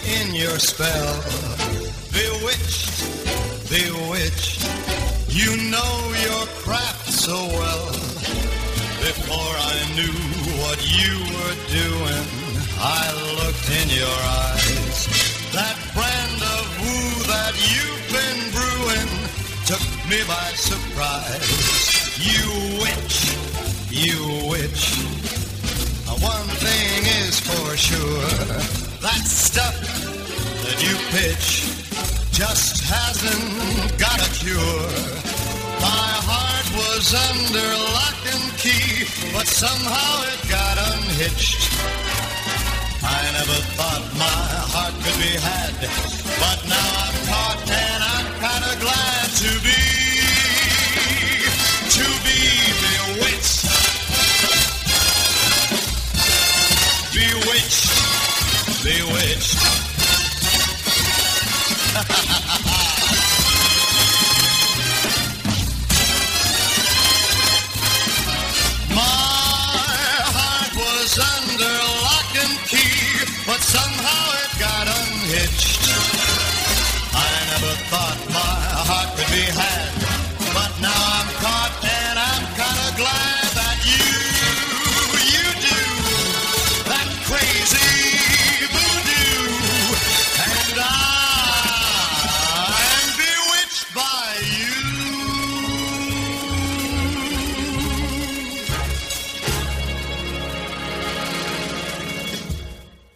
in your spell. Bewitched, bewitched, you know your craft so well. Before I knew what you were doing, I looked in your eyes. That brand of woo that you've been brewing took me by surprise. You witch, you witch. One thing is for sure, that stuff that you pitch just hasn't got a cure. My heart was under lock and key, but somehow it got unhitched. I never thought my heart could be had, but now I'm caught and I'm kinda glad to be bewitched. Bewitched, bewitched. My heart was under lock and key, but somehow